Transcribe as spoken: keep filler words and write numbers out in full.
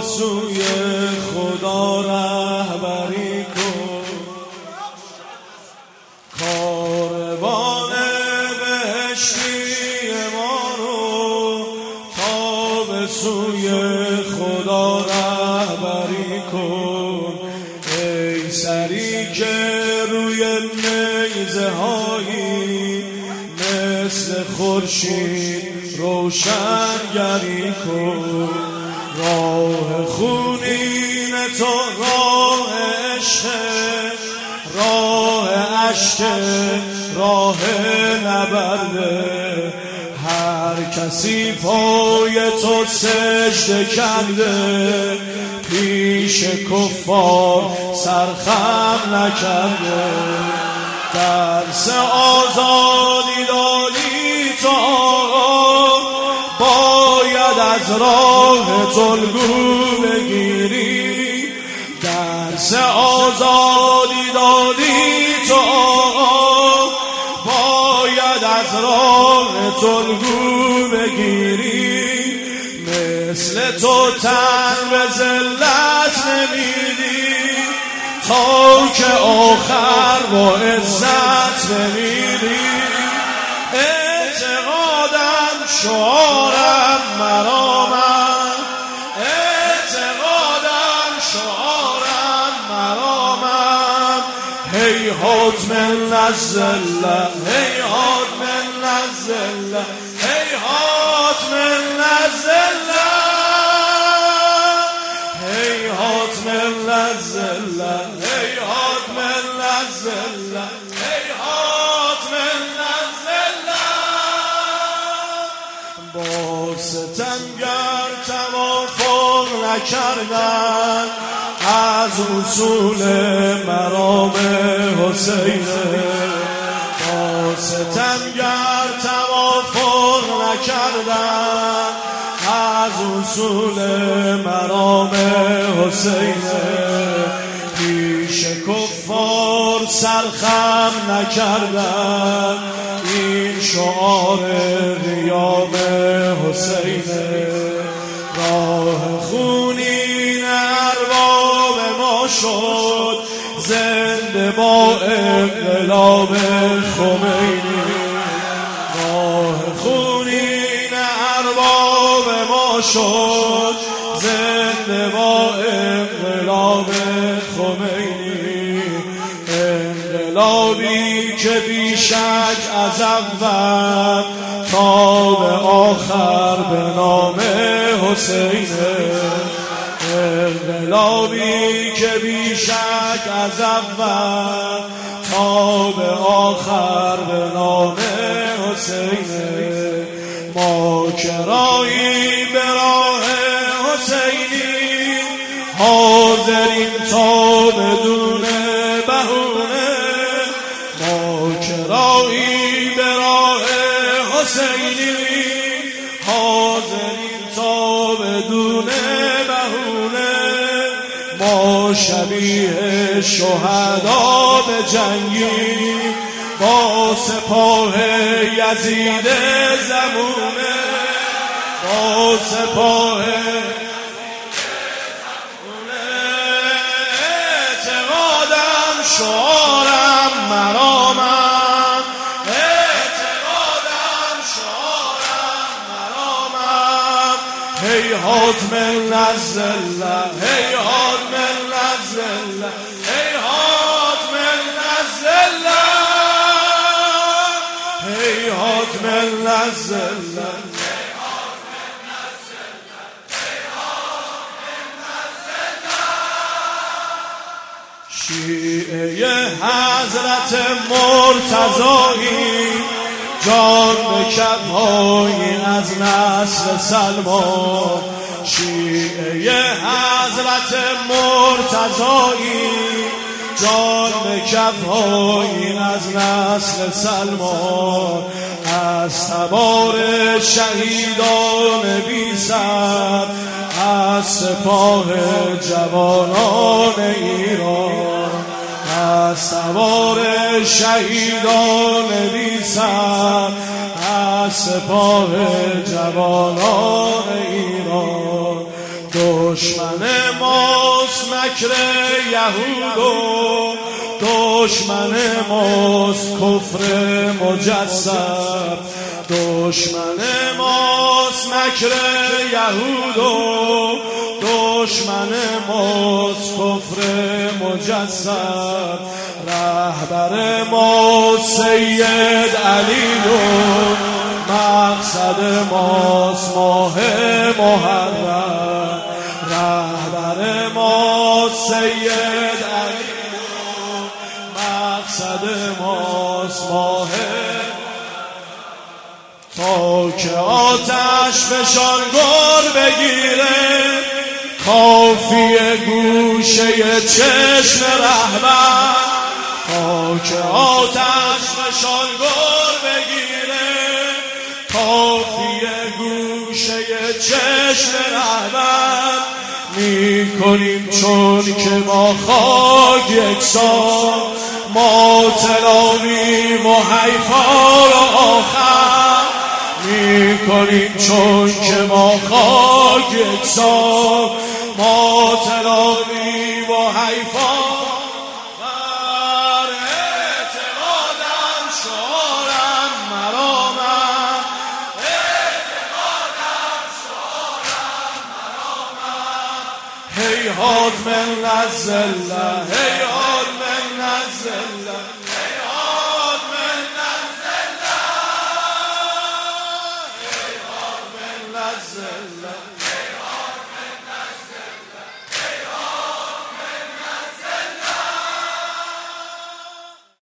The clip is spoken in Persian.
سوی خدا رهبری کن. کاروان بهشتی ما رو تا به سوی خدا رهبری کن. ای سری که روی نیزه هایی مثل خورشید روشنگری کن. راه خونین تو راه عشق، راه عشق، راه نبرده. هر کسی پای تو سجده کرده پیش کفار سرخم نکرده. درس آزادی دادی تو آقا، باید از راه الگو بگیری. درس آزادی دادی تو آقا، باید از راه الگو بگیری. مثل تو تن به ذلت نمیدی تا که آخر با عزت بمیری. اعتقادم شعارم مرامم، اعتقادم شعارم مرامم. هیهات من الذلة، هیهات من الذلة، هیهات من الذلة، هیهات من الذلة، هیهات من الذلة، هیهات من الذلة. با ستمگر توافق نکردن از اصول مرام حسینه. با ستمگر توافق نکردن از اصول مرام حسینه. پیش کفار سرخم نکردن این شعار قیام حسینه. راه خونین ارباب ما شد زنده با انقلاب خمینی. راه خونین ارباب ما شد زنده با انقلاب خمینی. انقلابی که بیشک از اول تا به آخر به نام حسینه. انقلابی که بیشک از اول تا به آخر به نام حسینه. ما کرایی به راه حسینی حاضرین تا بدون بهونه. ما کرایی به راه حسینی حاضرین تا بدون بهونه. ما شبیه شهدا به جنگی با سپاه یزید زمونه. با سپاه اعتقادم شعارم مرامم، اعتقادم شعارم مرامم. هیهات من الذلة، هیهات من الذلة، هیهات من الذلة، هیهات من الذلة. شیعه حضرت مرتضایی جان به کف‌هایی از نسل سلمان. شیعه حضرت مرتضایی جان به کف‌هایی از نسل سلمان. از تبار شهیدان بی سر، از سپاه جوانان ایران. از سوار شهیدان بی سر، از سپاه جوانان ایران. دو دشمن ماست مکر یهود و دشمن ماست کفر مجسد. دشمن ماست مکر یهود و دشمن ماست کفر مجسد. رهبر ما سید علی و مقصد ماست ماه محرم. رهبر ما سید علی و مقصد ماست ماه تا که آتش فشان گر بگیره کافیه گوشه چشم رهبر. تا که آتش فشان گر بگیره کافیه گوشه چشم رهبر. می کنیم چون که ما خاک یکسان ما تلاویم و حیفا را آخر. می کنیم چون که ما خاک یکسان ما تلاویم و حیفا. بر اعتقادم شعارم مرامم، اعتقادم شعارم مرامم. هیهات من الذله، هیهات من الذله.